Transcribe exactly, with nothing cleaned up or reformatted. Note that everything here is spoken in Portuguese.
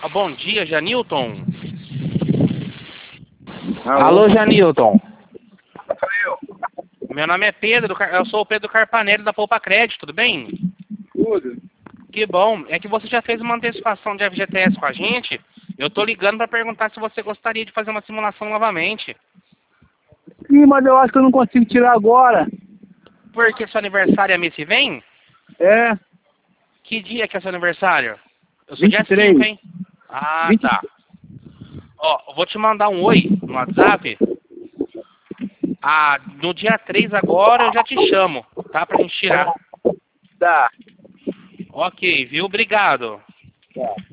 Bom dia, Janilton. Alô, Alô, Janilton. sou eu. Meu nome é Pedro, eu sou o Pedro Carpanelli da Poupa Crédito, tudo bem? Tudo. Que bom. É que você já fez uma antecipação de F G T S com a gente. Eu tô ligando para perguntar se você gostaria de fazer uma simulação novamente. Sim, mas eu acho que eu não consigo tirar agora. Porque seu aniversário é mês que vem? É, Que dia que é seu aniversário? Eu sou vinte dia e três. cinco, hein? Ah, vinte tá. Ó, eu vou te mandar um oi no WhatsApp. Ah, no dia três agora eu já te chamo, tá? Pra gente tirar. Tá. Ok, viu? Obrigado. Tá.